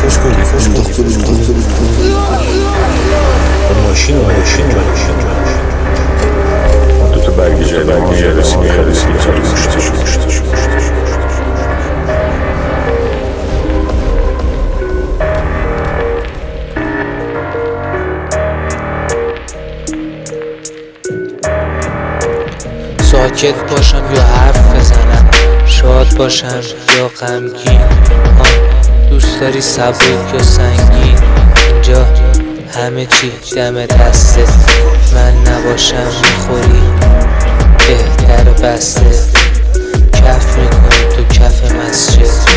ماشین دو تا برگی رسیدی ساکت باشم یا حرف بزنم، شاد باشم یا غمگین، دوست داری سبک یا سنگین؟ اینجا همه چی دم دستت، من نباشم میخوری بهتر بسته. کف میکنی تو کف مسجد،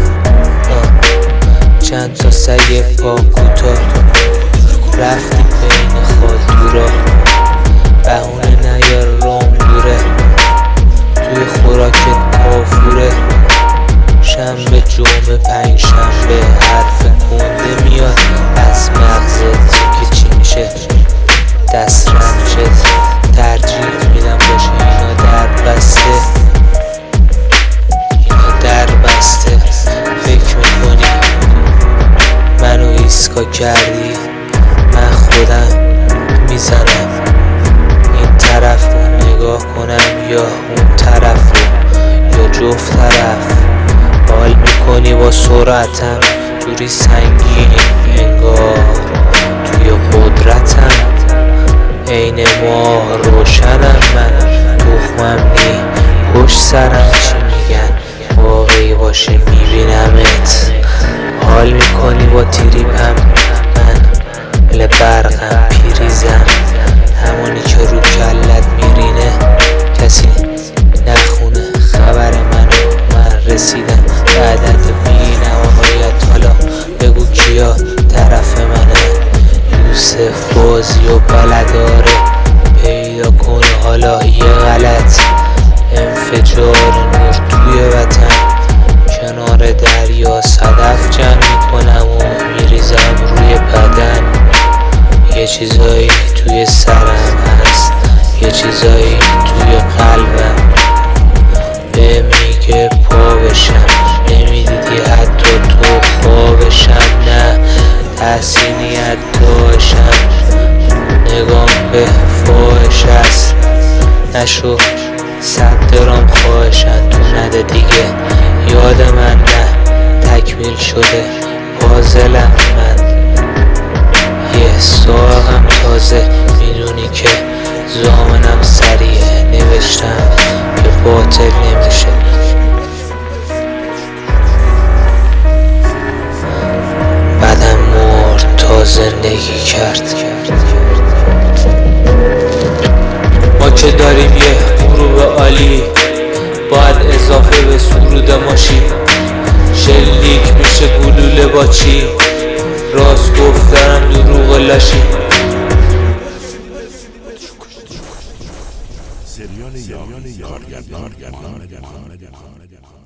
چند تا سگ پا کوتاه رفتی بین خاطورا، بهونه نیار روم دوره، توی خوراکت کافوره. شنبه جمعه پنج شنبه حرف گنده میاد از مغزت که چی میشه دست رنجت. ترجیح میدم باشه اینا در بسته. فکر میکنی منو ایسکا کردی؟ من خودم میزنم این طرف رو نگاه کنم یا اون طرف رو، یا جفت طرف. حال میکنی با سرعتم جوری سنگین انگار توی قدرتم، عین ماه روشنم من، تخمم نی پشت سرم. چی میگن واقعی باشه میبینمت. حال میکنی با تریپم من، بله برقم پیریزم، همونی که رو کلت میرینه کسی نخونه خبر منو. من رسیدم به عدد بی نهایت، حالا بگو کیا طرف منه. یوسف بازی و بلداره پیدا کن حالا یه غلط. انفجار نور توی وطن، کنار دریا صدف جمع میکنم و میریزم روی بدن. یه چیزایی توی سرم هست، یه چیزایی توی قلبم به میگه پا بشم. نمیدیدی حتی تو خوابشم، نه تحسینیت داشتم، نگام به فاحش است. نشو 100 درام خواهشن تو نده دیگه، یاد من نه تکمیل شده پازلم من. یه ساقم تازه میدونی که زامنم سریعه، نوشتم که باطل نمیشه. بدم مرد تا زندگی کرد. ما که داریم یه غروب عالی، باید اضافه به سرود ماشی. شلیک میشه گلوله با چی؟ راست گفتم دروغ لاشی. سریال کارگردان